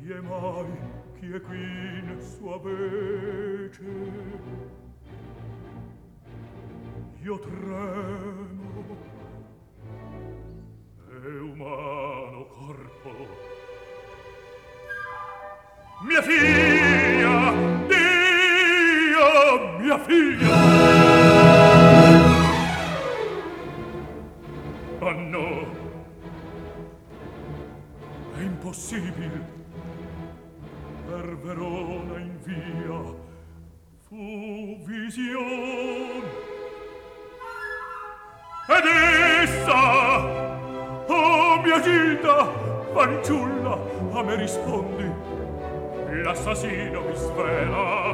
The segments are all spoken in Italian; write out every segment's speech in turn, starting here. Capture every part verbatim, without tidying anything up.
è mai, chi è qui in sua vece? Io tremo, è umano corpo. Mia figlia, Dio, mia figlia! Oh no, è impossibile. Per Verona in via fu vision. Ed essa, oh mia Gilda, fanciulla, a me rispondi, l'assassino mi svela.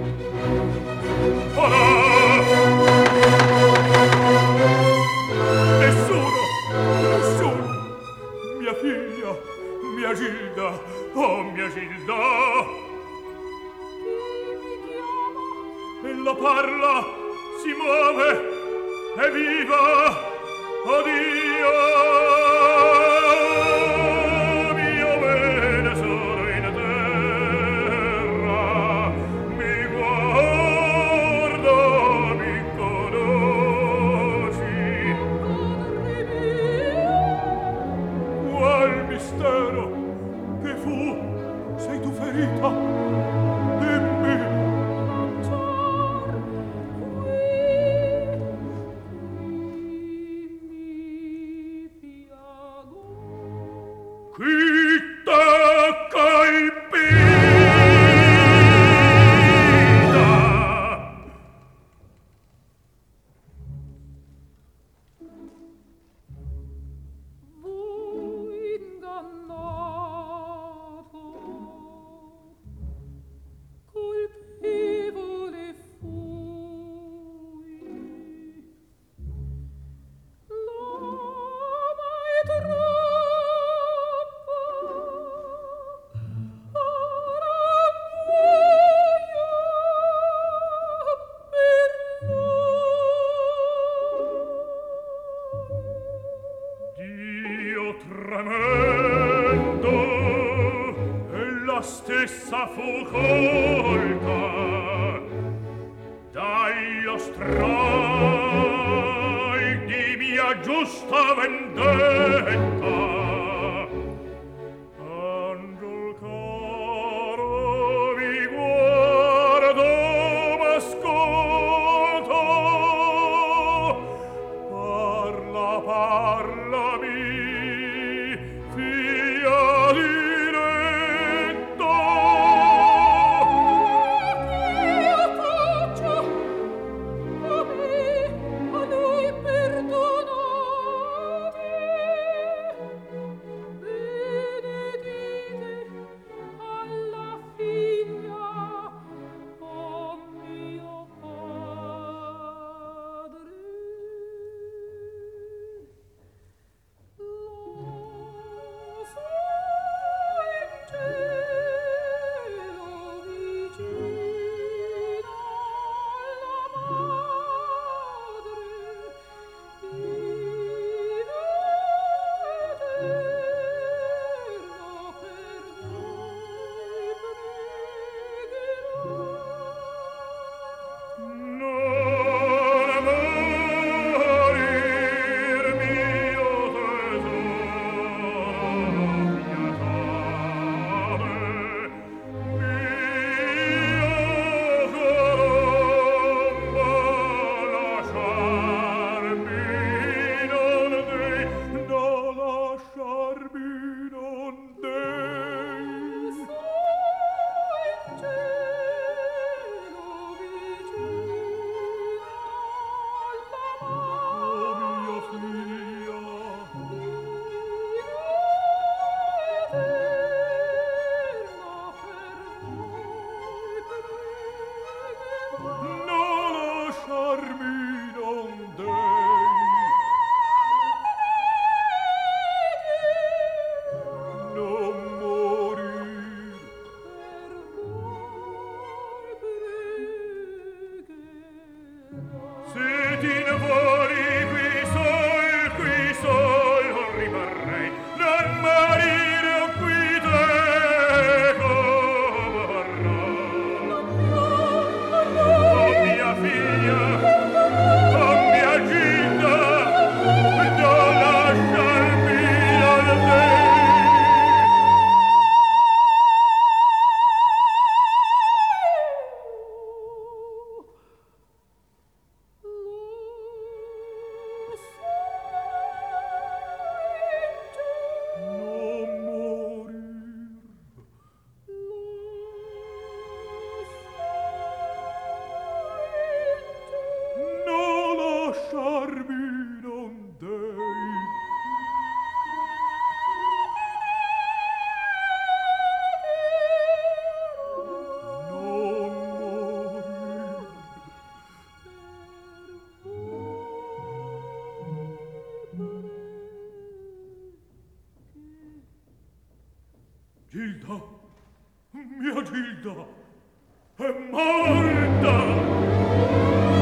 Ora! Nessuno, nessuno, mia figlia, mia Gilda, oh mia Gilda. Chi mi chiama? Ella parla, si muove, è viva, oh Dio, mio bene sono in terra, mi guarda, mi conosci. Qual mistero che fu? Sei tu ferita? Dimmi. Qui tocca il pita. Voi ingannato, colpevole fui. L'ama è troppo. Tremendo e la stessa fu colta dagli strai di mia giusta vendetta. Angel caro, vi guardo, m'ascolto, parla, parlami, Gilda, mia Gilda, è morta!